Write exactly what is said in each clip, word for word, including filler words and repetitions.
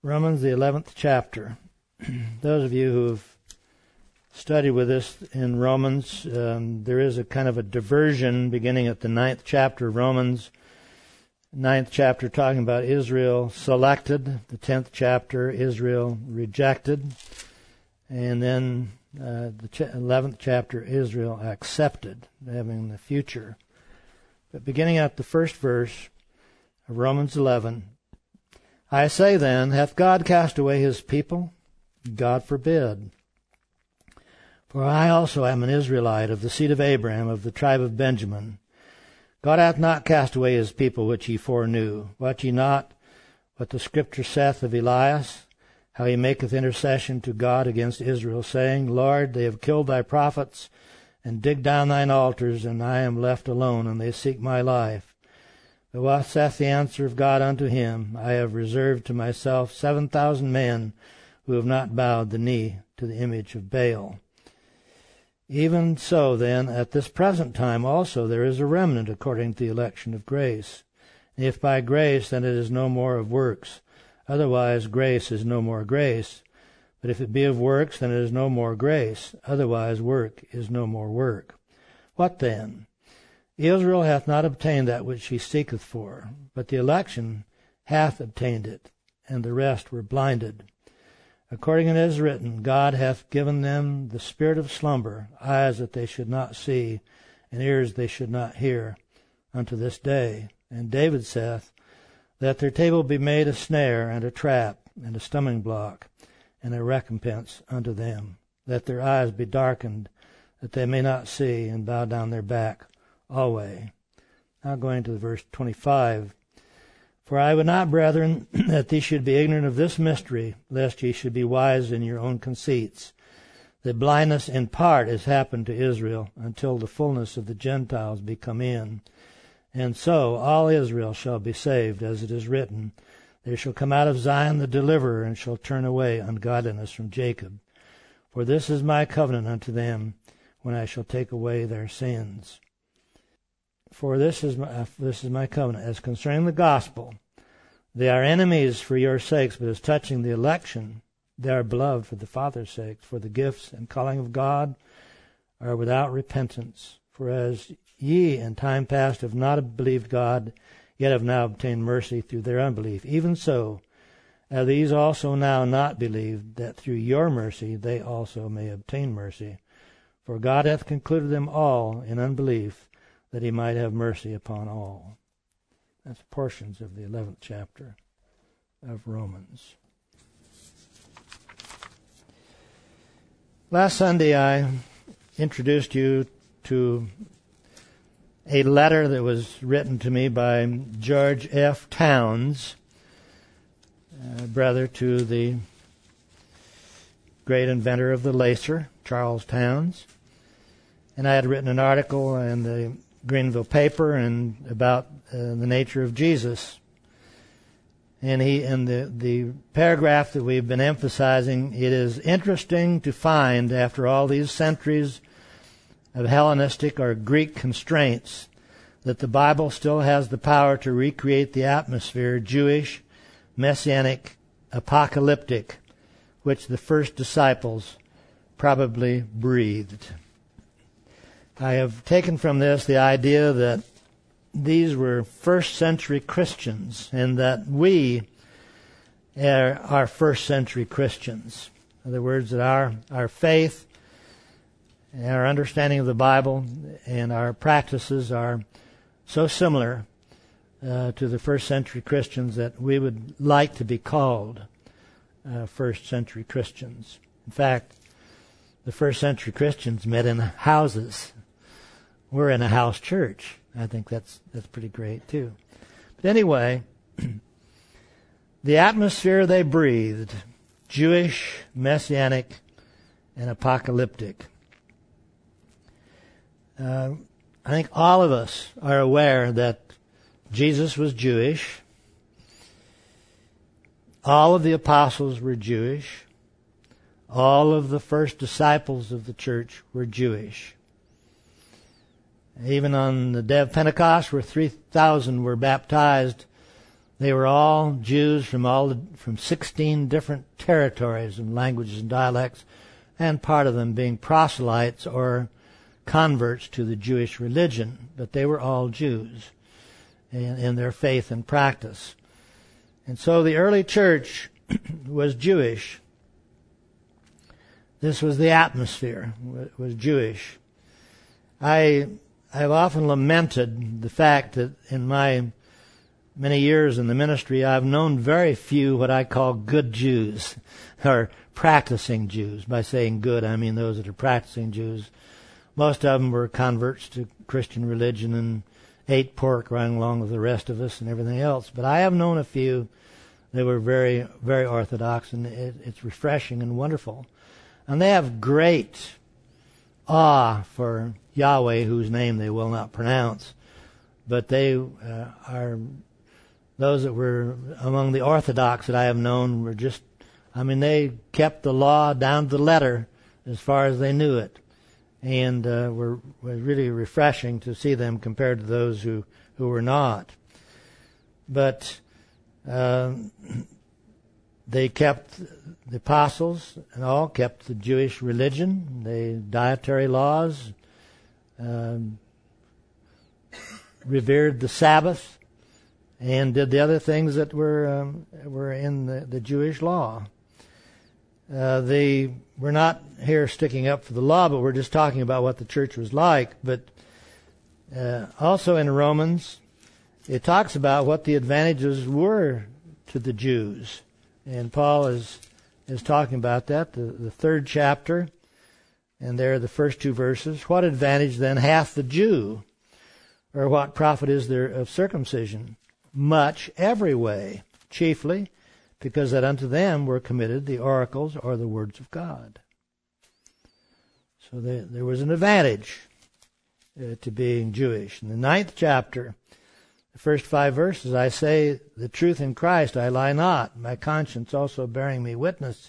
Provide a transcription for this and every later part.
Romans, the eleventh chapter. Those of you who've studied with us in Romans, um, there is a kind of a diversion beginning at the ninth chapter of Romans. Ninth chapter talking about Israel selected. The tenth chapter, Israel rejected. And then uh, the ch- eleventh chapter, Israel accepted, having the future. But beginning at the first verse of Romans eleven, I say then, hath God cast away his people? God forbid. For I also am an Israelite of the seed of Abraham, of the tribe of Benjamin. God hath not cast away his people which he foreknew. Wot ye not what the Scripture saith of Elias, how he maketh intercession to God against Israel, saying, Lord, they have killed thy prophets, and digged down thine altars, and I am left alone, and they seek my life. But what saith the answer of God unto him? I have reserved to myself seven thousand men who have not bowed the knee to the image of Baal. Even so, then, at this present time also there is a remnant according to the election of grace. And if by grace, then it is no more of works. Otherwise grace is no more grace. But if it be of works, then it is no more grace. Otherwise work is no more work. What then? Israel hath not obtained that which she seeketh for, but the election hath obtained it, and the rest were blinded. According as it is written, God hath given them the spirit of slumber, eyes that they should not see, and ears they should not hear, unto this day. And David saith, Let their table be made a snare, and a trap, and a stumbling block, and a recompense unto them. Let their eyes be darkened, that they may not see, and bow down their back always. Now going to verse twenty-five. For I would not, brethren, that ye should be ignorant of this mystery, lest ye should be wise in your own conceits. That blindness in part has happened to Israel, until the fullness of the Gentiles be come in. And so all Israel shall be saved, as it is written, There shall come out of Zion the deliverer, and shall turn away ungodliness from Jacob. For this is my covenant unto them, when I shall take away their sins. For this is my, uh, this is my covenant. As concerning the gospel, they are enemies for your sakes, but as touching the election, they are beloved for the Father's sake. For the gifts and calling of God are without repentance. For as ye in time past have not believed God, yet have now obtained mercy through their unbelief, even so have these also now not believed, that through your mercy they also may obtain mercy. For God hath concluded them all in unbelief, that he might have mercy upon all. That's portions of the eleventh chapter of Romans. Last Sunday I introduced you to a letter that was written to me by George F. Towns, uh, brother to the great inventor of the lacer, Charles Towns. And I had written an article in the Greenville paper and about uh, the nature of Jesus. And he, in the, the paragraph that we've been emphasizing, it is interesting to find, after all these centuries of Hellenistic or Greek constraints, that the Bible still has the power to recreate the atmosphere, Jewish, messianic, apocalyptic, which the first disciples probably breathed. I have taken from this the idea that these were first century Christians, and that we are, are first century Christians. In other words, that our, our faith, our understanding of the Bible, and our practices are so similar uh, to the first century Christians that we would like to be called uh, first century Christians. In fact, the first century Christians met in houses. We're in a house church. I think that's that's pretty great too. But anyway, the atmosphere they breathed, Jewish, messianic, and apocalyptic. Uh, I think all of us are aware that Jesus was Jewish. All of the apostles were Jewish. All of the first disciples of the church were Jewish. Even on the day of Pentecost, where three thousand were baptized, They were all Jews from all the, from sixteen different territories and languages and dialects, and part of them being proselytes or converts to the Jewish religion. But they were all Jews in, in their faith and practice. And so the early church was Jewish. This was the atmosphere, was Jewish. I I've often lamented the fact that in my many years in the ministry, I've known very few what I call good Jews, or practicing Jews. By saying good, I mean those that are practicing Jews. Most of them were converts to Christian religion and ate pork right along with the rest of us and everything else. But I have known a few that were very, very orthodox, and it, it's refreshing and wonderful. And they have great awe for Yahweh, whose name they will not pronounce. But they uh, are, those that were among the Orthodox that I have known were just, I mean, they kept the law down to the letter as far as they knew it. And uh, were was really refreshing to see them compared to those who, who were not. But uh, they kept, the apostles and all kept the Jewish religion, the dietary laws, um, revered the Sabbath, and did the other things that were um, were in the, the Jewish law. Uh, they we're not here sticking up for the law, but we're just talking about what the church was like. But uh, also in Romans, it talks about what the advantages were to the Jews, and Paul is is talking about that. The, the third chapter, and there are the first two verses. What advantage then hath the Jew, or what profit is there of circumcision? Much every way, chiefly because that unto them were committed the oracles or the words of God. So there, there was an advantage uh, to being Jewish. In the ninth chapter, the first five verses, I say, the truth in Christ, I lie not, my conscience also bearing me witness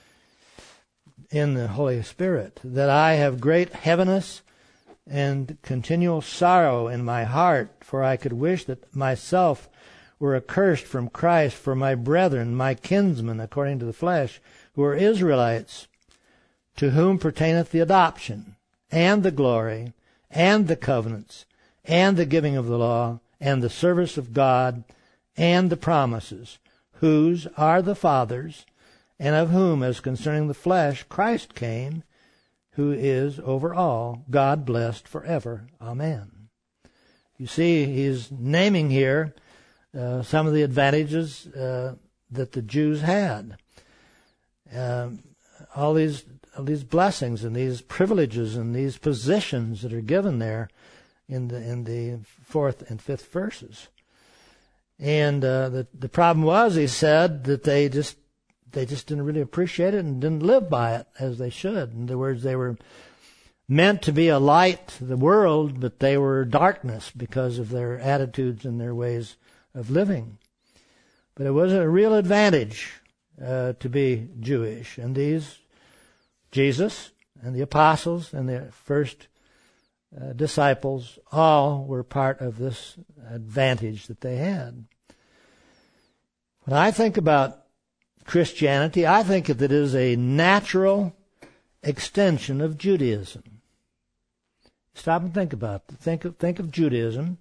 in the Holy Spirit, that I have great heaviness and continual sorrow in my heart, for I could wish that myself were accursed from Christ for my brethren, my kinsmen, according to the flesh, who are Israelites, to whom pertaineth the adoption, and the glory, and the covenants, and the giving of the law, and the service of God, and the promises, whose are the fathers, and of whom, as concerning the flesh, Christ came, who is over all, God blessed forever. Amen. You see, he's naming here Uh, some of the advantages uh, that the Jews had. Um, all these all these blessings and these privileges and these positions that are given there in the in the fourth and fifth verses. And uh, the the problem was, he said, that they just they just didn't really appreciate it and didn't live by it as they should. In other words, they were meant to be a light to the world, but they were darkness because of their attitudes and their ways of living. But it was a real advantage uh, to be Jewish. And these, Jesus and the apostles and the first uh, disciples, all were part of this advantage that they had. When I think about Christianity, I think that it is a natural extension of Judaism. Stop and think about it. Think of, think of Judaism.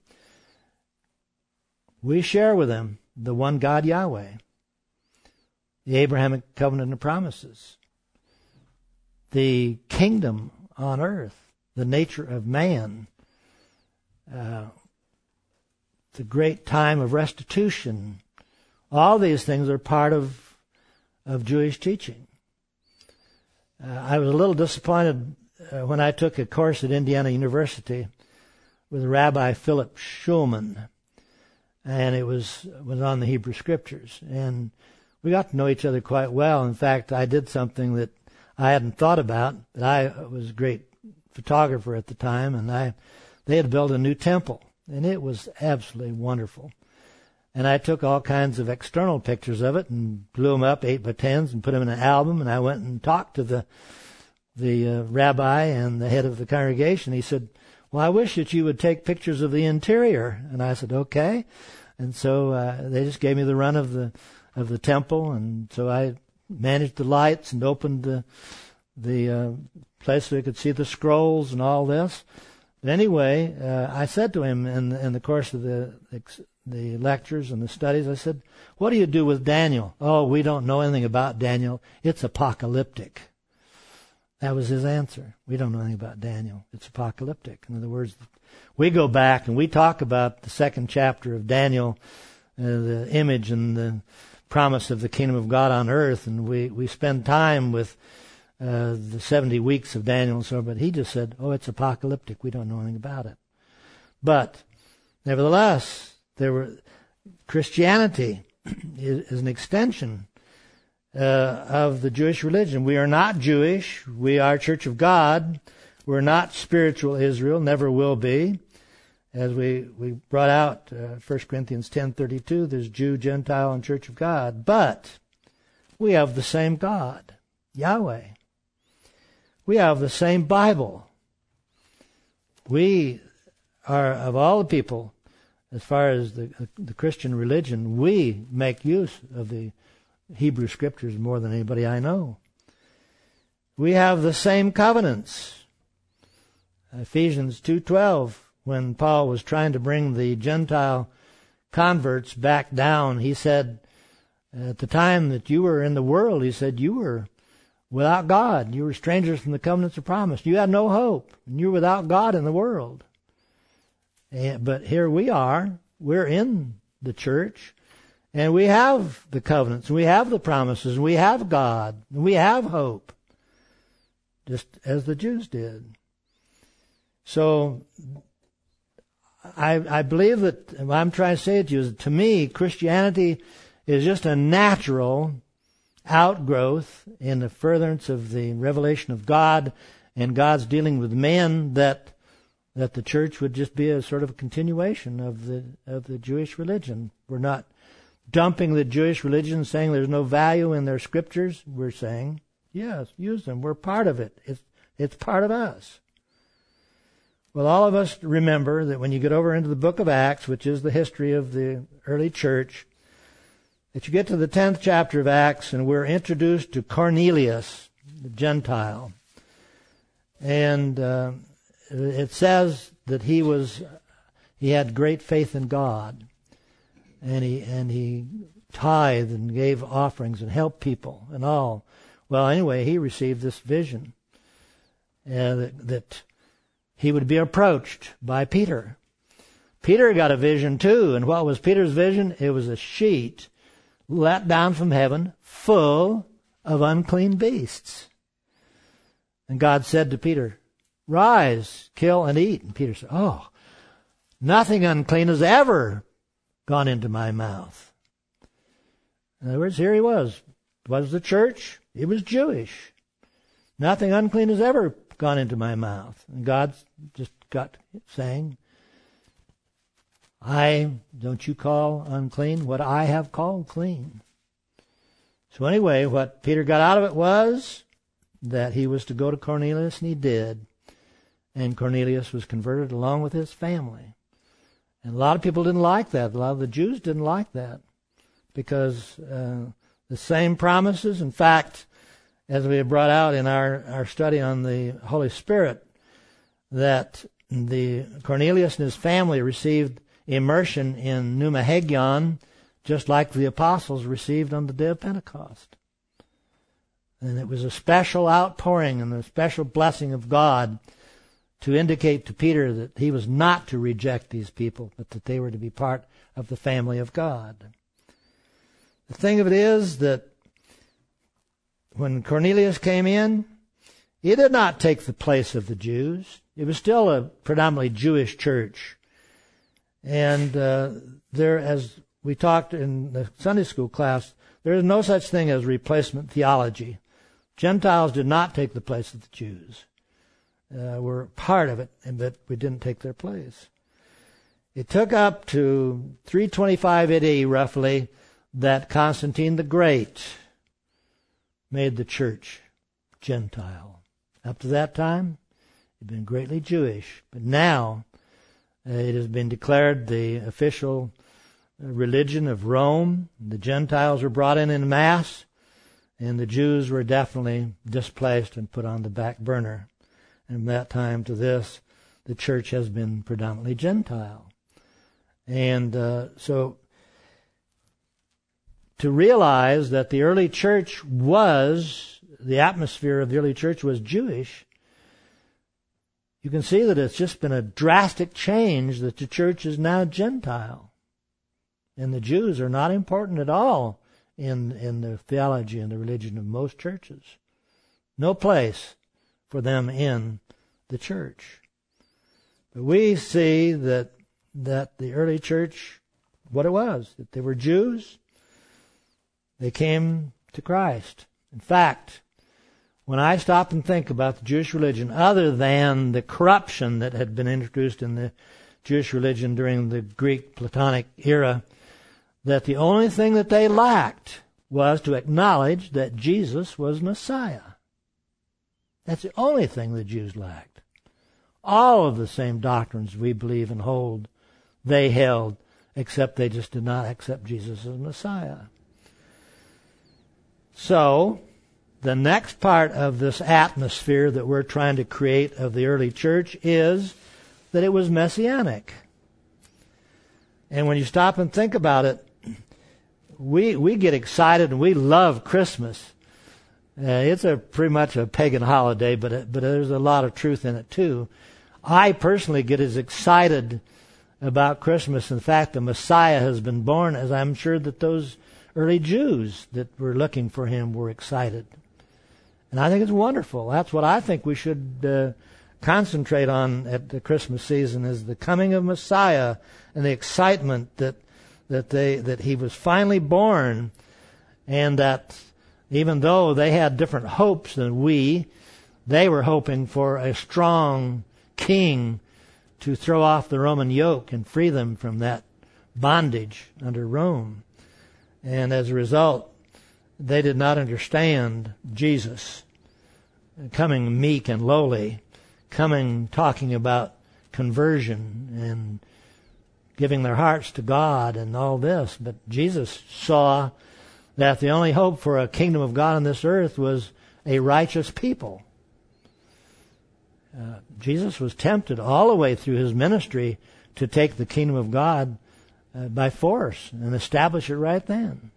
We share with them the one God Yahweh, the Abrahamic covenant and promises, the kingdom on earth, the nature of man, uh, the great time of restitution. All these things are part of of Jewish teaching. Uh, I was a little disappointed uh, when I took a course at Indiana University with Rabbi Philip Schulman. And it was was on the Hebrew Scriptures. And we got to know each other quite well. In fact, I did something that I hadn't thought about. But I was a great photographer at the time, and I they had built a new temple. And it was absolutely wonderful. And I took all kinds of external pictures of it and blew them up, eight by tens, and put them in an album. And I went and talked to the, the uh, rabbi and the head of the congregation. He said, well, I wish that you would take pictures of the interior. And I said, okay. And so uh, they just gave me the run of the of the temple, and so I managed the lights and opened the the uh, place so you could see the scrolls and all this. But anyway, uh, I said to him in, in the course of the the lectures and the studies, I said, "What do you do with Daniel?" "Oh, we don't know anything about Daniel. It's apocalyptic." That was his answer. "We don't know anything about Daniel. It's apocalyptic." In other words, we go back and we talk about the second chapter of Daniel, uh, the image and the promise of the kingdom of God on earth, and we, we spend time with uh, the seventy weeks of Daniel and so on, but he just said, "Oh, it's apocalyptic. We don't know anything about it." But nevertheless, there were Christianity is, is an extension Uh, of the Jewish religion. We are not Jewish. We are Church of God. We're not spiritual Israel, never will be. As we, we brought out uh, First Corinthians ten thirty-two, there's Jew, Gentile, and Church of God. But we have the same God, Yahweh. We have the same Bible. We are, of all the people, as far as the, the Christian religion, we make use of the Hebrew Scriptures more than anybody I know. We have the same covenants. Ephesians two twelve, when Paul was trying to bring the Gentile converts back down, he said, at the time that you were in the world, he said, you were without God. You were strangers from the covenants of promise. You had no hope. And you were without God in the world. And, but here we are. We're in the church. And we have the covenants, and we have the promises, and we have God, and we have hope, just as the Jews did. So I, I believe that what I'm trying to say to you is, to me, Christianity is just a natural outgrowth in the furtherance of the revelation of God and God's dealing with men, that that the church would just be a sort of a continuation of the of the Jewish religion. We're not dumping the Jewish religion, saying there's no value in their scriptures. We're saying, yes, use them. We're part of it. It's, it's part of us. Well, all of us remember that when you get over into the book of Acts, which is the history of the early church, that you get to the tenth chapter of Acts, and we're introduced to Cornelius, the Gentile. And uh, it says that he was, he had great faith in God. And he and he tithed and gave offerings and helped people and all. Well, anyway, he received this vision uh, that, that he would be approached by Peter. Peter got a vision too, and what was Peter's vision? It was a sheet let down from heaven full of unclean beasts. And God said to Peter, "Rise, kill and eat." And Peter said, "Oh, nothing unclean has ever gone into my mouth." In other words, here he was. Was the church? It was Jewish. Nothing unclean has ever gone into my mouth. And God just got saying, I, don't you call unclean what I have called clean. So anyway, what Peter got out of it was that he was to go to Cornelius, and he did. And Cornelius was converted along with his family. And a lot of people didn't like that. A lot of the Jews didn't like that, because uh, the same promises, in fact, as we have brought out in our, our study on the Holy Spirit, that the Cornelius and his family received immersion in Pneuma Hagion, just like the apostles received on the day of Pentecost. And it was a special outpouring and a special blessing of God to indicate to Peter that he was not to reject these people, but that they were to be part of the family of God. The thing of it is that when Cornelius came in, he did not take the place of the Jews. It was still a predominantly Jewish church. And uh, there, as we talked in the Sunday school class, there is no such thing as replacement theology. Gentiles did not take the place of the Jews. Uh, were part of it, but we didn't take their place. It took up to three twenty-five A D, roughly, that Constantine the Great made the church Gentile. Up to that time, it had been greatly Jewish, but now uh, it has been declared the official religion of Rome. The Gentiles were brought in en masse, and the Jews were definitely displaced and put on the back burner. And from that time to this, the church has been predominantly Gentile. And uh, so to realize that the early church was, the atmosphere of the early church was Jewish, you can see that it's just been a drastic change that the church is now Gentile. And the Jews are not important at all in, in the theology and the religion of most churches. No place for them in the church. But we see that that the early church, what it was, that they were Jews, they came to Christ. In fact, when I stop and think about the Jewish religion, other than the corruption that had been introduced in the Jewish religion during the Greek Platonic era, that the only thing that they lacked was to acknowledge that Jesus was Messiah. That's the only thing the Jews lacked. All of the same doctrines we believe and hold, they held, except they just did not accept Jesus as Messiah. So, the next part of this atmosphere that we're trying to create of the early church is that it was messianic. And when you stop and think about it, we we get excited and we love Christmas. Uh, it's a pretty much a pagan holiday, but it, but there's a lot of truth in it too. I personally get as excited about Christmas and the fact the Messiah has been born as I'm sure that those early Jews that were looking for him were excited. And I think it's wonderful. That's what I think we should uh, concentrate on at the Christmas season, is the coming of Messiah and the excitement that that they that he was finally born, and that even though they had different hopes than we, they were hoping for a strong king to throw off the Roman yoke and free them from that bondage under Rome. And as a result, they did not understand Jesus coming meek and lowly, coming talking about conversion and giving their hearts to God and all this. But Jesus saw that the only hope for a kingdom of God on this earth was a righteous people. Uh, Jesus was tempted all the way through his ministry to take the kingdom of God uh, by force and establish it right then.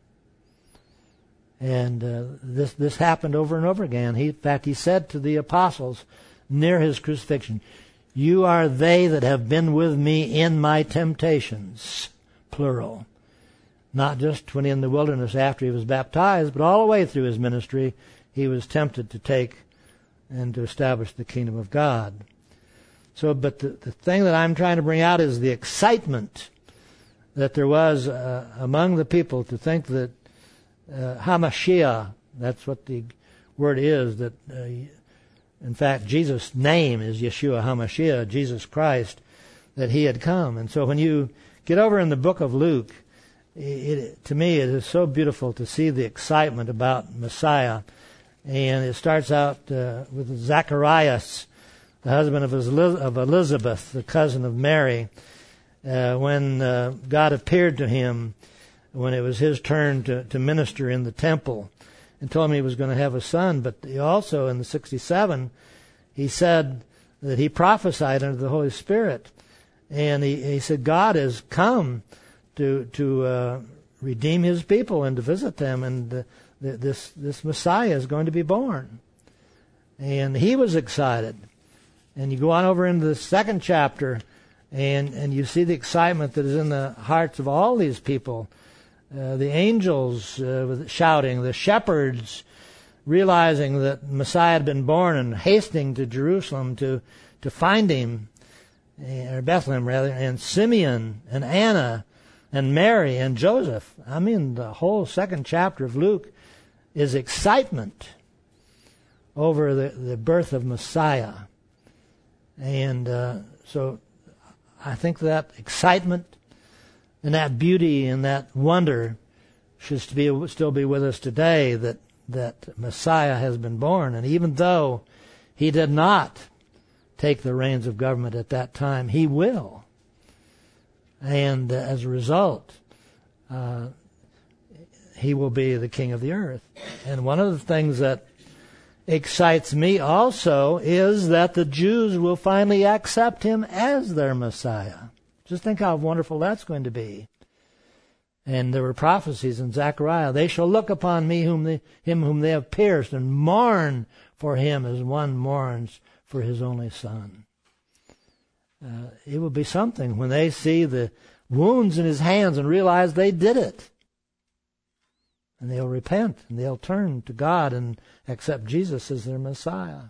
And uh, this this happened over and over again. He, in fact, he said to the apostles near his crucifixion, "You are they that have been with me in my temptations," plural. Not just when in the wilderness after he was baptized, but all the way through his ministry, he was tempted to take and to establish the kingdom of God. So, but the, the thing that I'm trying to bring out is the excitement that there was uh, among the people to think that uh, HaMashiach, that's what the word is, that uh, in fact Jesus' name is Yeshua HaMashiach, Jesus Christ, that he had come. And so when you get over in the book of Luke, it, to me it is so beautiful to see the excitement about Messiah. And it starts out uh, with Zacharias, the husband of, of Elizabeth, the cousin of Mary, uh, when uh, God appeared to him when it was his turn to, to minister in the temple and told him he was going to have a son. But he also, in the sixty-seven, he said that he prophesied under the Holy Spirit. And he, he said God has come to, to uh, redeem his people and to visit them, and uh, This this Messiah is going to be born. And he was excited. And you go on over into the second chapter, and, and you see the excitement that is in the hearts of all these people. Uh, the angels uh, shouting, the shepherds realizing that Messiah had been born and hastening to Jerusalem to, to find him, or Bethlehem rather, and Simeon and Anna and Mary and Joseph. I mean, the whole second chapter of Luke is excitement over the, the birth of Messiah. And uh, so I think that excitement and that beauty and that wonder should be, still be with us today, that, that Messiah has been born. And even though he did not take the reins of government at that time, he will. And uh, as a result, uh, he will be the king of the earth. And one of the things that excites me also is that the Jews will finally accept him as their Messiah. Just think how wonderful that's going to be. And there were prophecies in Zechariah, they shall look upon me, whom they, him whom they have pierced, and mourn for him as one mourns for his only son. Uh, it will be something when they see the wounds in his hands and realize they did it. And they'll repent, and they'll turn to God and accept Jesus as their Messiah.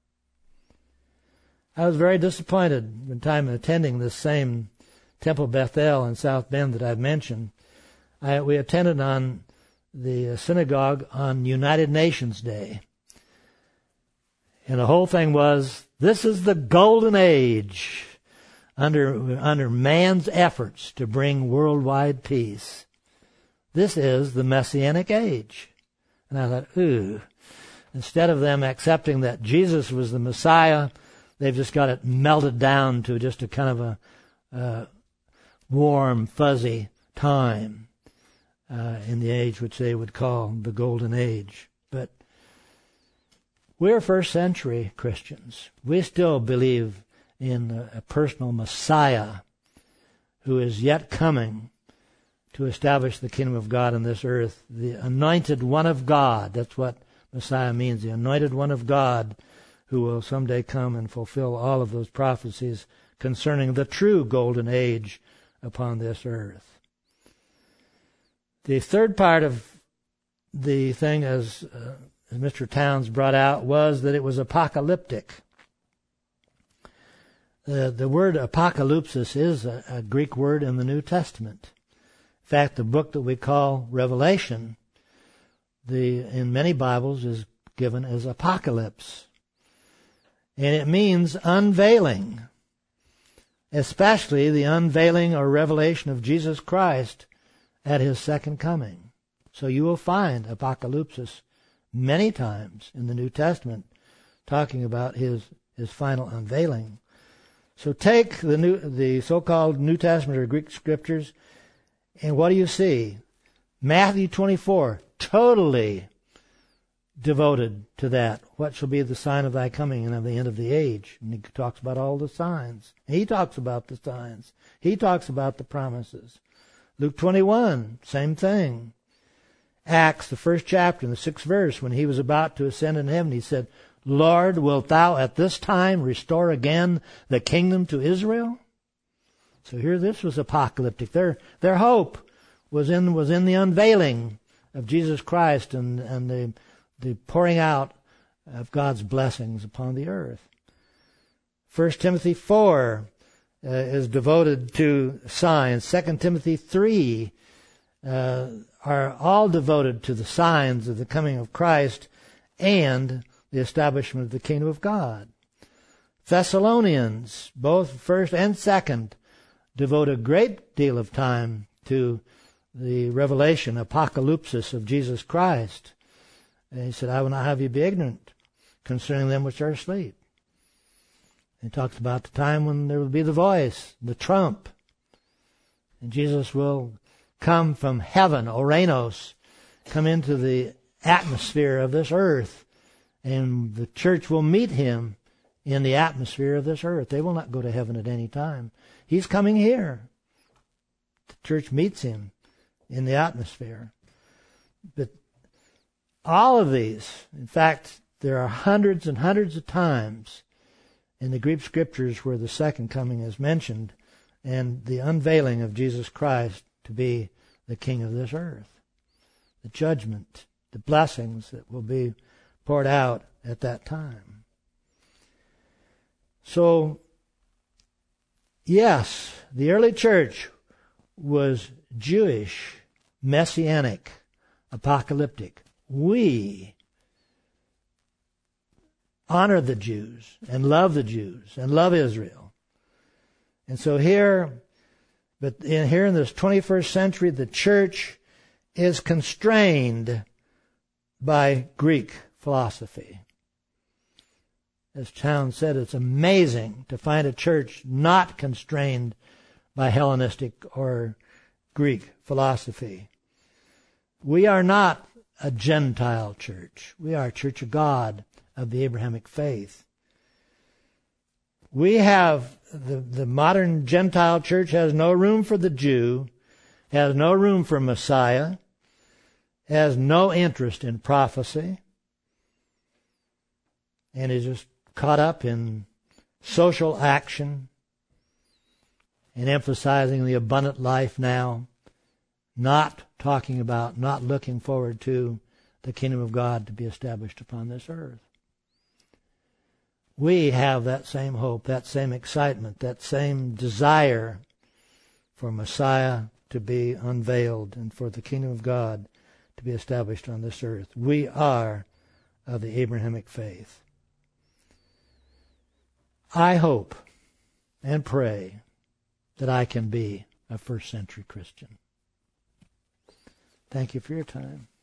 I was very disappointed one time attending this same Temple Bethel in South Bend that I've mentioned. I, we attended on the synagogue on United Nations Day. And the whole thing was, this is the golden age under, under man's efforts to bring worldwide peace. This is the Messianic age. And I thought, ooh, instead of them accepting that Jesus was the Messiah, they've just got it melted down to just a kind of a uh, warm, fuzzy time. Uh, in the age which they would call the Golden Age. But we're first century Christians. We still believe in a, a personal Messiah who is yet coming to establish the kingdom of God on this earth. The anointed one of God, that's what Messiah means, the anointed one of God who will someday come and fulfill all of those prophecies concerning the true Golden Age upon this earth. The third part of the thing, as, uh, as Mister Towns brought out, was that it was apocalyptic. Uh, the word apocalypsis is a, a Greek word in the New Testament. In fact, the book that we call Revelation, the in many Bibles is given as apocalypse. And it means unveiling, especially the unveiling or revelation of Jesus Christ at his second coming. So you will find apocalypsis many times in the New Testament talking about his his final unveiling. So take the new the so-called New Testament or Greek scriptures, and what do you see? Matthew twenty-four, totally devoted to that. What shall be the sign of thy coming and of the end of the age? And he talks about all the signs. He talks about the signs. He talks about the promises. Luke twenty-one, same thing. Acts, the first chapter, in the sixth verse, when he was about to ascend in heaven, he said, Lord, wilt thou at this time restore again the kingdom to Israel? So here this was apocalyptic. Their their hope was in was in the unveiling of Jesus Christ and, and the the pouring out of God's blessings upon the earth. First Timothy four Uh, is devoted to signs. Second Timothy three uh, are all devoted to the signs of the coming of Christ and the establishment of the kingdom of God. Thessalonians, both first and second, devote a great deal of time to the revelation, apocalypsis of Jesus Christ. And he said, I will not have you be ignorant concerning them which are asleep. He talks about the time when there will be the voice, the trump. And Jesus will come from heaven, Oranos, come into the atmosphere of this earth. And the church will meet him in the atmosphere of this earth. They will not go to heaven at any time. He's coming here. The church meets him in the atmosphere. But all of these, in fact, there are hundreds and hundreds of times in the Greek scriptures where the second coming is mentioned and the unveiling of Jesus Christ to be the king of this earth. The judgment, the blessings that will be poured out at that time. So, yes, the early church was Jewish, messianic, apocalyptic. We honor the Jews and love the Jews and love Israel. And so here, but in, here in this twenty-first century, the church is constrained by Greek philosophy. As Towns said, it's amazing to find a church not constrained by Hellenistic or Greek philosophy. We are not a Gentile church. We are a church of God, of the Abrahamic faith. We have, the, the modern Gentile church has no room for the Jew, has no room for Messiah, has no interest in prophecy, and is just caught up in social action and emphasizing the abundant life now, not talking about, not looking forward to the kingdom of God to be established upon this earth. We have that same hope, that same excitement, that same desire for Messiah to be unveiled and for the kingdom of God to be established on this earth. We are of the Abrahamic faith. I hope and pray that I can be a first century Christian. Thank you for your time.